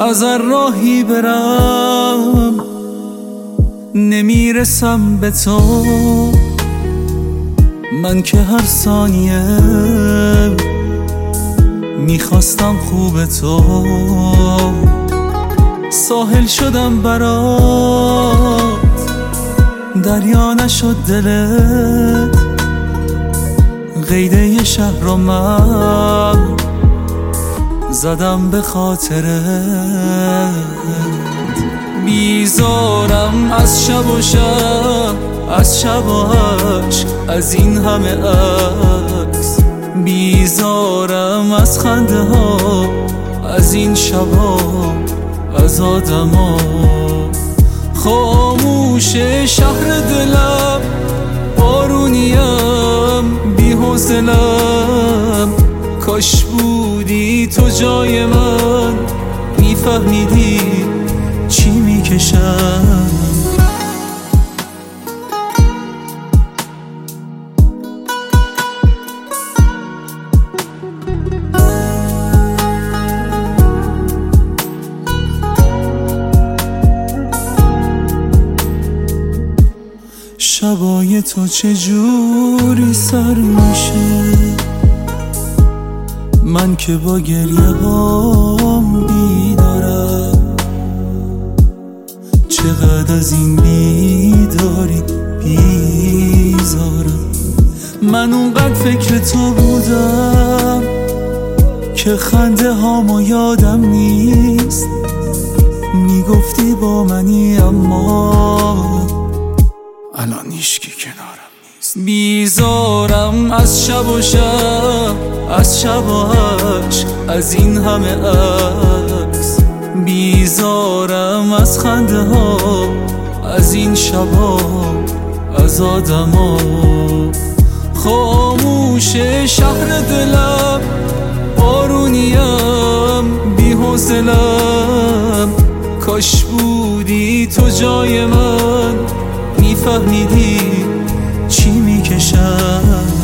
از هر راهی برم نمیرسم به تو. من که هر ثانیه میخواستم خوب تو. ساحل شدم برات دریا نشد دلت. قیده ی شهر رو من زدم به خاطرت. بیزارم از شب و شب، از شب و عشق، از این همه عکس. بیزارم از خنده ها، از این شبا، از آدما. خاموش شهر دلم، بارونیم، بی حوصلم. کاش بودی تو جای من، میفهمیدی چی میکشم. شبای تو چجوری سر میشه، من که با گریه هام بیدارم. چقدر از این بیداری بیزارم. من اونقدر فکر تو بودم که خنده هامو یادم نیست. میگفتی با منی اما الان هیچکی کنارم نیست. بیزارم از شب و شب، از شب و عشق، از این همه عکس. بیزارم از خنده ها، از این شبا، از آدما. خاموش شهر دلم، بارونیم، بی حوصلم. کاش بودی تو جای من، میفهمیدی چی میکشم.